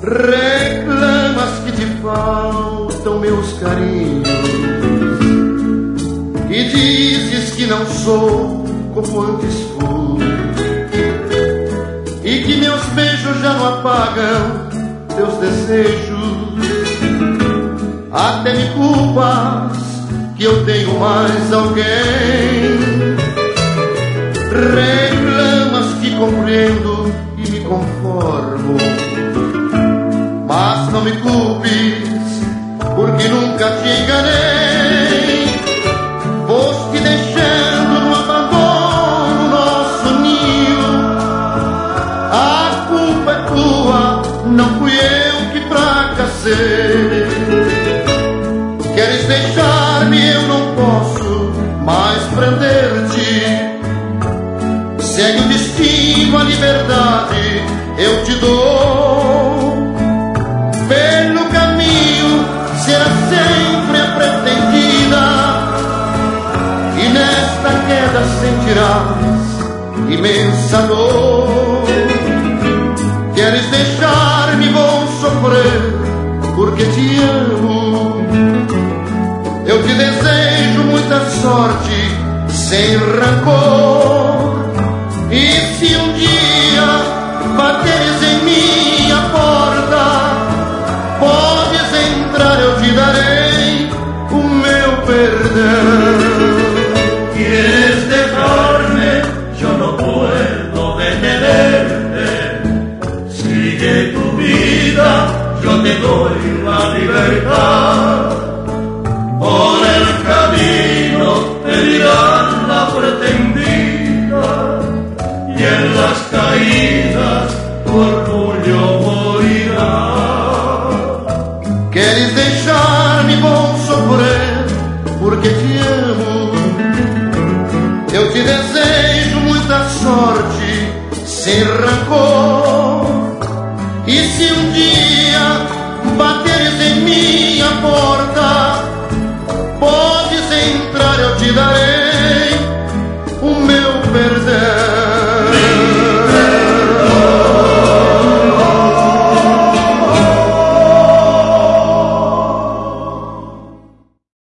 Reclamas que te faltam meus carinhos e dizes que não sou como antes fui, e que meus beijos já não apagam teus desejos. Até me culpas que eu tenho mais alguém. Reclamas que compreendo e me conformo, mas não me culpes, porque nunca te enganei. Foste deixando no abandono nosso ninho. A culpa é tua, não fui eu que fracassei. Queres deixar-me, eu não posso mais prender-te. Segue o destino, a liberdade eu te dou. Pelo caminho será sempre a pretendida, e nesta queda sentirás imensa dor. Queres deixar-me, vou sofrer, porque te amo. Eu te desejo muita sorte, sem rancor. E se um dia bateres em minha porta, podes entrar, eu te darei o meu perdão. Quieres dejarme, yo no puedo detenerte. Sigue tu vida, yo te doy la libertad. Por el camino te dirán la pretendida, y en las caídas tu orgullo morirá. Queres deixar-me, vou sofrer, porque te amo. Eu te desejo muita sorte, sem rancor. E se um dia bateres em minha porta,